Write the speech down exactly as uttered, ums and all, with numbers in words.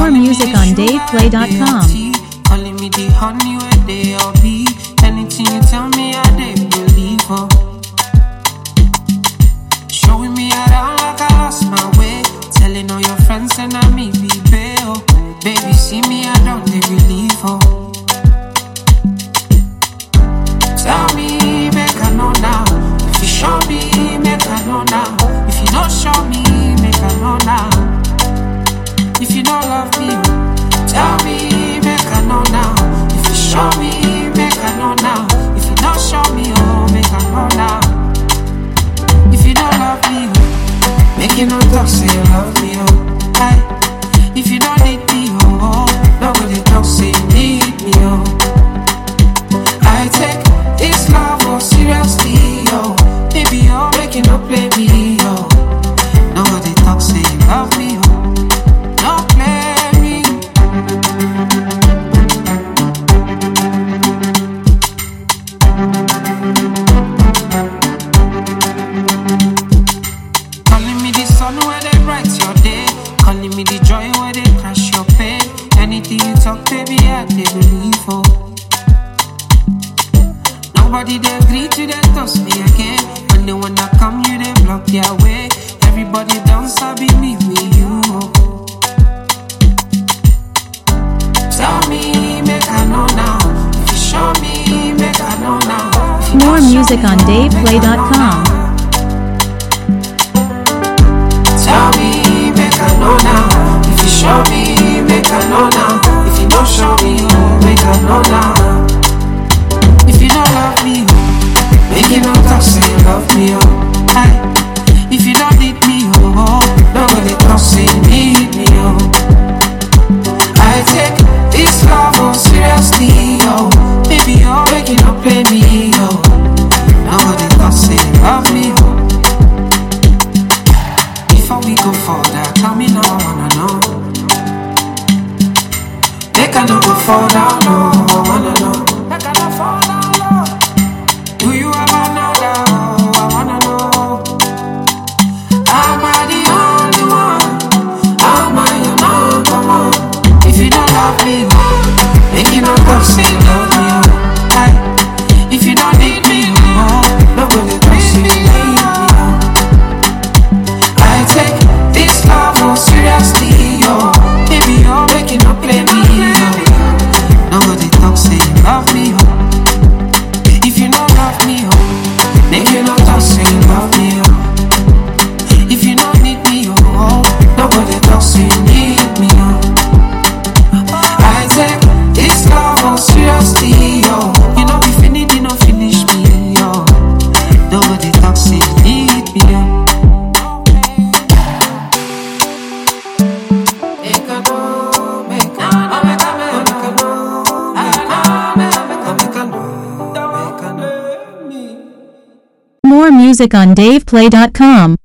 More music on dave play dot com. Calling me the honey where they all be. Anything you tell me, I dey believe her. Showing me around like I lost my way. Telling all your friends and I me be bail. Baby, see me, I don't they believe her. Tell me, make I know now. If you show me, make I know now. If you don't show me, make I know now. If you don't love me, tell me, make I know now. If you show me, make I know now. If you don't show me, oh, make I know now. If you don't love me, oh, make you no talk, say you love me, oh. Aye. If you don't need me, oh, nobody talk, say you need me, oh. I take this love, oh, seriously, oh. Baby, oh, make you no play me, oh. Nobody talk, say you love me, oh. Don't play me. Calling me the sun where they bright your day. Calling me the joy where they crash your pain. Anything you talk, baby, I they believe for. Nobody they agree to they toss me again. When they wanna come, you they block their way. Everybody dance, I be me with you. Tell me, make I know now. If you show me, make I know now. More music on dave play dot com. Tell me, make I know now. If you show me, make I know now. If you don't show me, make I know now. If you don't love me, make you no talk, say you love me, oh. Aye. If you don't need me, oh, nobody talk, say you need me, oh. I take this love, oh, seriously, oh. Baby, oh, make you no play me, oh. Nobody talk, say you love me, oh. Before we go further, tell me now, I wanna know. Make I no go fall down, no, I wanna know. Make I no fall down, no. Do you have another, oh, I wanna know. Am I the only one? Am I your number one? If you don't love me, make you no talk, say you love me, oh. Aye. If you don't need me, oh, nobody talk, say you need me, oh. I take this love, oh, seriously, oh. Baby, oh, make you no play me, oh. Nobody talk, say you love me, oh. If you don't love me, oh, make you no talk, say you love me, oh. If you don't need me, oh, nobody talk, say you need me, oh. I take this love, oh, seriously, oh. You know, if you need, you know, finish me, oh. Nobody talk, say you need me, oh. Make a no, make a no, make a no, make a no, make a no, make a no. More music on dave play dot com.